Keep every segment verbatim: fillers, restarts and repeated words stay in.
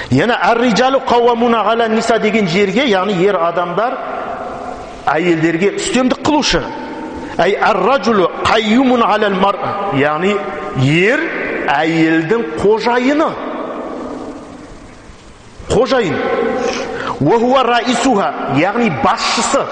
Яна ар-риджалу қауамуна ала ниса деген жерге, яғни ер адамдар әйелдерге үстемдік қылушы. Әй ар-раджулу қайюмун алал мар'a, яғни ер әйелдің қожайыны. Қожайын. Ва хуа раисуха, яғни басшысы.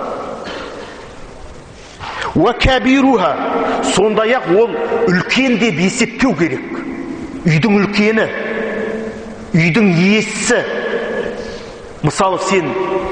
Ва кабируха, сондай-ақ ол үлкен деп есептеу керек. Үйдің үлкені, үйдің иесі. Мысалы, сен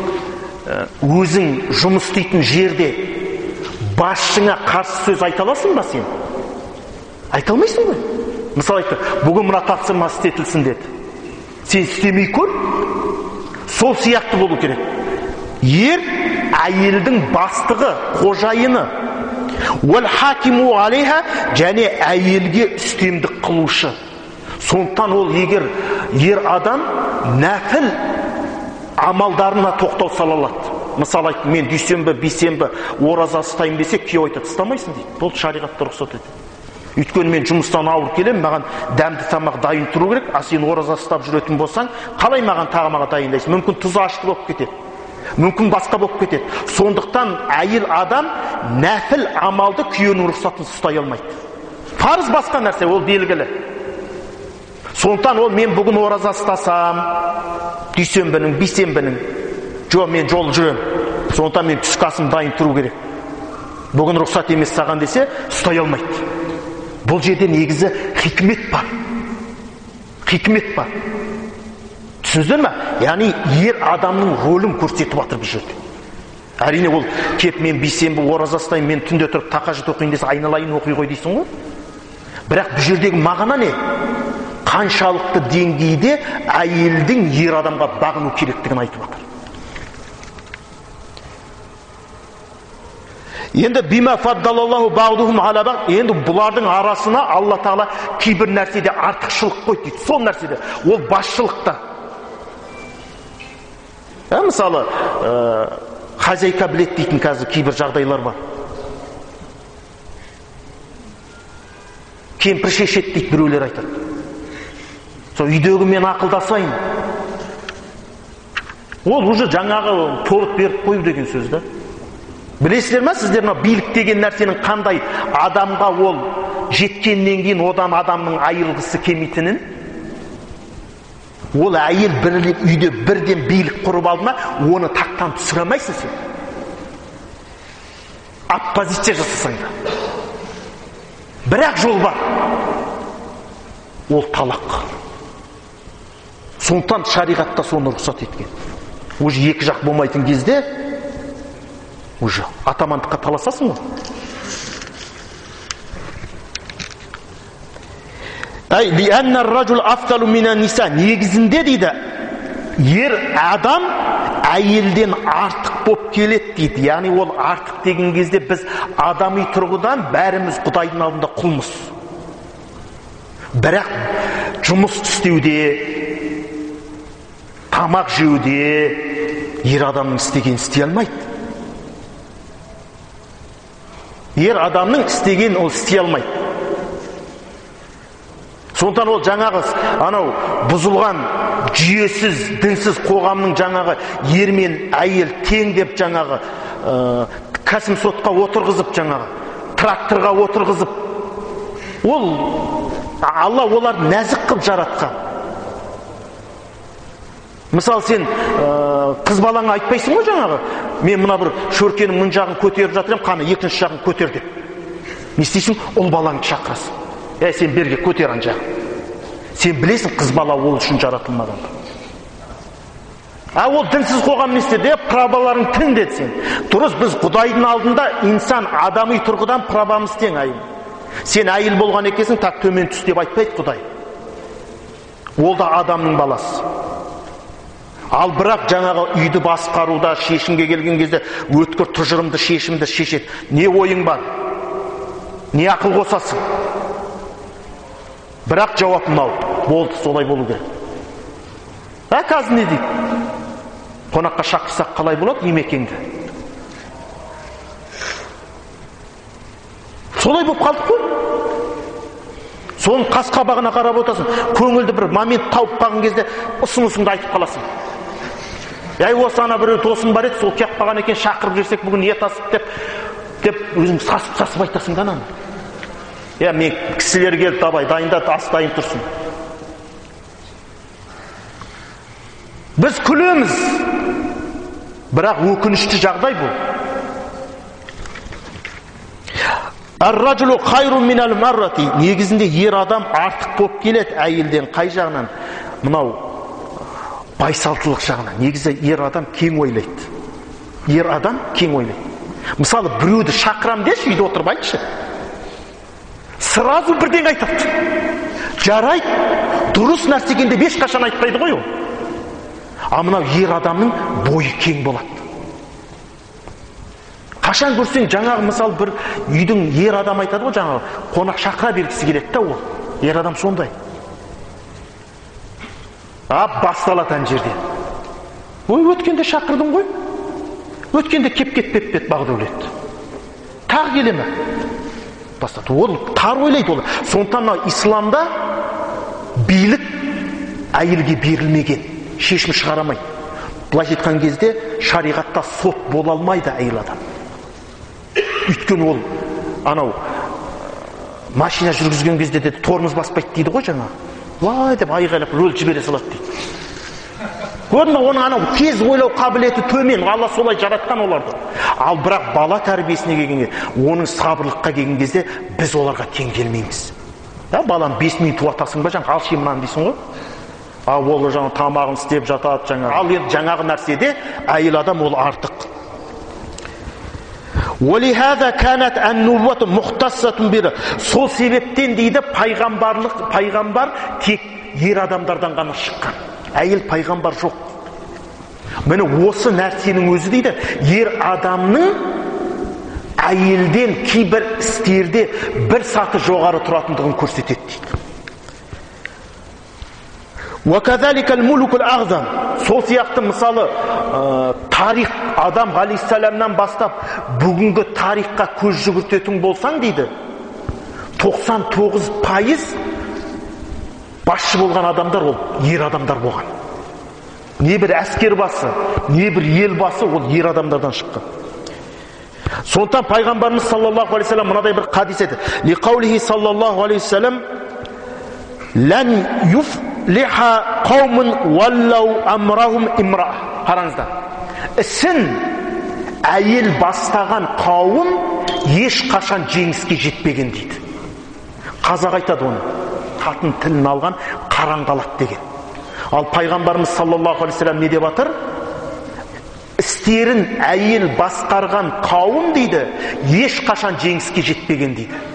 өзің жұмыс істейтін жерде басшыңа қарсы сөз айта аласың ба сен? Айта алмайсың ғой. Мысалы айтты, бүгін мына тапсырма істетілсін деді. Сен істемей көр. Сол сияқты болу керек. Ер әйелдің бастығы, қожайыны. Уәл хакиму алейха, және әйелге үстемдік қылушы. Сондықтан ол егер ер адам нәпіл амалдарына тоқтау сала алады. Мысалы айтты, мен дүйсенбі, бейсенбі ораза ұстаймын десе, күйеу айтады, ұстамайсың дейді. Бұл шариғатта рұқсат етеді. Өйткені мен жұмыстан ауыр келем, маған дәмді тамақ дайын тұру керек, а сен ораза ұстап жүретін болсаң, қалай маған тағамға дайындайсың? Мүмкін тұзы ашты болып кетеді. Мүмкін басқа болып кетеді. Сондықтан әйел адам нәпіл амалды күйеуінің рұқсатын ұстай алмайды. Парыз басқа нәрсе, ол белгілі. Сондықтан ол мен бүгін ораза ұстасам, дүйсенбінің, бейсенбінің, жоқ, мен жол жүрем. Сондықтан мен түскі асым дайын тұру керек. Бүгін рұқсат емес саған десе, ұстай алмайды. Бұл жерде негізі хикмет бар. Хикмет бар. Түсіндіңіздер ме? Яғни ер адамның рөлін көрсетіп жатыр бұл жерде. Әрине ол кеп мен бейсенбі ораза ұстаймын, мен түнде тұрып тақажүд оқиын десе, айналайын оқи ғой дейсің ғой. Бірақ бұл жердегі мағына не? Қаншалықты деңгейде әйелдің ер адамға бағыну керектігін айтып жатыр. Енді бима фаддалаллаху баъдухум ала баъд, енді бұлардың арасына Алла Тағала кейбір нәрседе артықшылық қойды дейді. Сол нәрседе ол басшылықта. Ә, мысалы, ә, хозяйка білет дейтін қазір кейбір жағдайлар бар. Кемпір шешет дейді біреулер айтады. Сол үйдегі мен ақылдасайын. Ол уже жаңағы торт беріп қою деген сөз да. Білесіздер ме, сіздер ме, билік деген нәрсенің қандай адамға ол жеткеннен кейін одан адамның айырылғысы келмейтінін? Ол әйел бір үйде бірден билік құрып алды ма, оны тақтан түсіре алмайсың сен. Оппозиция жасасаң да. Бірақ жол бар. Ол талақ. Сондықтан шариғатта соны рұқсат еткен. Уже екі жақ болмайтын кезде уже атамандыққа таласасың ғой. Ай, лианна ар-раджул афдалу минан ниса, негізінде дейді, ер адам әйелден артық болып келеді дейді. Яғни ол артық деген кезде біз адами тұрғыдан бәріміз Құдайдың алдында құлмыз. Бірақ жұмыс істеуде, тамақ жеуде ер адамның істеген істей алмайды. Ер адамның істеген ол істей алмайды. Сондықтан ол жаңағы анау бұзылған жүйесіз, дінсіз қоғамның жаңағы ер мен әйел тең деп жаңағы ә, кәсім сотқа отырғызып, жаңағы тракторға отырғызып, ол Алла оларды нәзік қылып жаратқан. Мысалы сен ә, қыз балаңа айтпайсың ғой жаңағы, мен мына бір шөркенің мын жағын көтеріп жатырым, қаны екінші жағын көтер деп. Не істейсің? Ол балаңды шақырасың. Ә, сен берге көтер ан жағын. Сен білесің, қыз бала ол үшін жаратылмаған. А ол дінсіз қоғам не істеді? Праваларың тің деді сен. Дұрыс, біз Құдайдың алдында инсан адами тұрғыдан правамыз тең айыл. Сен әйел болған екенсің, так төмен түс деп айтпайды Құдай. Ол да адамның баласы. Ал бірақ жаңағы үйді басқаруда шешімге келген кезде өткір тұжырымды шешімді шешеді. Не ойың бар? Не ақыл қосасың? Бірақ жауап мынау. Болды, солай болу керек. А қазір не дейді? Қонаққа шақырсақ қалай болады емекеңді? Солай болып қалдық қой. Соның қас-қабағына қарап отырсың, көңілді бір момент тауып қалған кезде ұсынысыңды айтып қаласың. Яй, осы ана бір досым бар еді, сол келіп қалған екен, шақырып жүрсек бүгін ет асып деп, деп өзің сасып-сасып айтасың да ананы. Я, мен кісілер келді, абай, дайындат, ас дайын тұрсын. Біз күлеміз, бірақ өкінішті жағдай бұл. Ар-ражулу хайрун минал маррати. Негізінде ер адам артық болып келеді әйелден. Қай жағынан? Мынау байсалдылық жағынан. Негізі ер адам кең ойлайды. Ер адам кең ойлайды. Мысалы, біреуді шақырам деші, үйде отырып айтшы. Сразу бірден айтады. Жарайды, дұрыс нәрсегенде ешқашан айтпайды ғой ол. А мынау ер адамның бойы кең болады. Қашан көрсең, жаңағы мысалы бір үйдің ер адам айтады ғой, жаңағы қонақ шақыра бергісі келеді да ол. Ер адам сондай. А басталады ана жерде. Ой, өткенде шақырдың ғой. Өткенде кеп кетпеп бет Бағдәулет. Тағы келе ме? Бастады. Ол тар ойлайды ол. Сондықтан исламда билік әйелге берілмеген, шешім шығарамайды. Былай айтқан кезде шариғатта сот бола алмайды әйел адам. Өйткені ол анау машина жүргізген кезде де тормоз баспайды дейді ғой жаңа. Вай деп айғайлап рөл жібере салады дейді. Көрдің бе, оның анау тез ойлау қабілеті төмен, Алла солай жаратқан оларды. Ал бірақ бала тәрбиесіне келгенде, оның сабырлыққа келген кезде біз оларға тең келмейміз. Да, баланы бес минут туатасың ба, жаңа алшы мынаны дейсің ғой. А ол жаңа тамағын істеп жатады жаңа. Ал енді жаңағы нәрседе әйел адам ол артық. Уалихаза канат ан-нубуату мухтассатун бир. Сол себептен дейді пайғамбарлық, пайғамбар тек ер адамдардан ғана шыққан. Әйел пайғамбар жоқ. Міне осы нәрсенің өзі дейді, ер адамның әйелден кейбір істерде бір саты жоғары тұратындығын көрсетеді дейді. Уакадаликал мулукул ағзам. Сол сияқты мысалы тарих Адам алейхиссаламнан бастап бүгінгі тарихқа көз жүгіртетін болсаң дейді, тоқсан тоғыз пайыз басшы болған адамдар ол ер адамдар болған. Не бір әскер басы, не бір ел басы ол ер адамдардан шыққан. Сондықтан пайғамбарымыз саллаллаху алейхи салам мынадай бір хадис еді. Лиқаулихи саллаллаху алейхи салам лән юфлиха қаумун валлау амрахум имра. Қараңыздар. Ісін әйел бастаған қауым ешқашан жеңіске жетпеген дейді. Қазақ айтады оны. Қатын тілін алған қараңғалады деген. Ал пайғамбарымыз саллаллаху алейхи салам не деп атыр? Істерін әйел басқарған қауым дейді, ешқашан жеңіске жетпеген дейді.